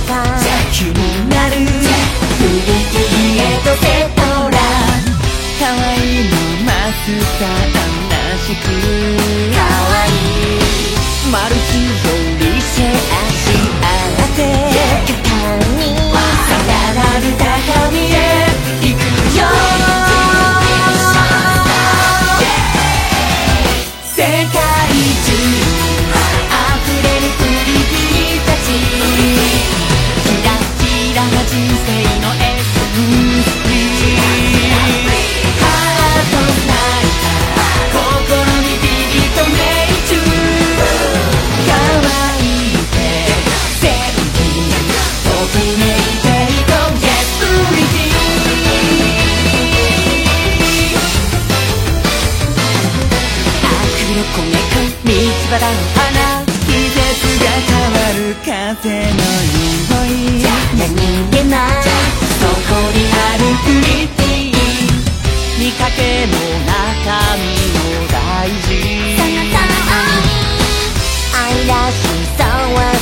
か気になるプリティエとセトラ可愛いのマスターらしく可愛いマルチよりシェアし合って極端にさらなる高みへ行くよ世界中溢れるプリティたちキラキラな人生のエッセンスハートスナイター心にビビッと命中可愛いって正義ときめいていこう Get プリティ悪の子猫道端の花季節が変わる風の匂い何気ないそこにあるプリティ見かけの中身の大事その愛らしさは